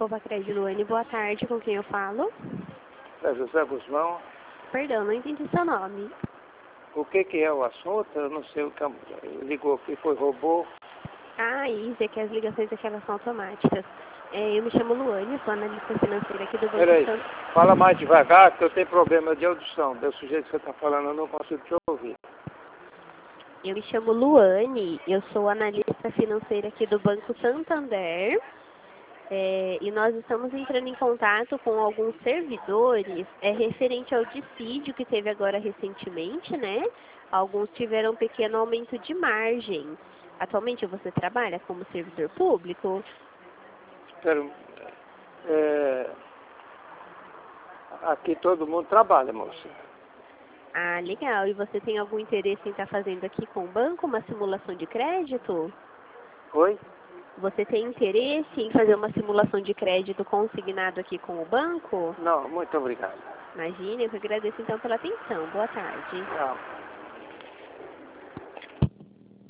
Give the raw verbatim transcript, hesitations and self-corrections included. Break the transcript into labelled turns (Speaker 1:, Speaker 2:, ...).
Speaker 1: Nova Crédito Luane, boa tarde, com quem eu falo?
Speaker 2: É José Guzmão.
Speaker 1: Perdão, não entendi seu nome.
Speaker 2: O que que é o assunto? Eu não sei o que ligou aqui, foi robô.
Speaker 1: Ah, isso, é que as ligações aqui elas são automáticas. É, eu me chamo Luane, sou analista financeira aqui do Banco
Speaker 2: Peraí,
Speaker 1: Santo.
Speaker 2: fala mais devagar que eu tenho problema de audição. Do sujeito que você está falando, eu não consigo te ouvir.
Speaker 1: Eu me chamo Luane, eu sou analista financeira aqui do Banco Santander. É, e nós estamos entrando em contato com alguns servidores é, referente ao dissídio que teve agora recentemente, né? Alguns tiveram um pequeno aumento de margem. Atualmente você trabalha como servidor público?
Speaker 2: Espera, é, aqui todo mundo trabalha, moça.
Speaker 1: Ah, legal. E você tem algum interesse em estar fazendo aqui com o banco uma simulação de crédito?
Speaker 2: Oi?
Speaker 1: Você tem interesse em fazer uma simulação de crédito consignado aqui com o banco?
Speaker 2: Não, muito obrigado.
Speaker 1: Imagine, eu que agradeço então pela atenção. Boa tarde.
Speaker 2: Tchau.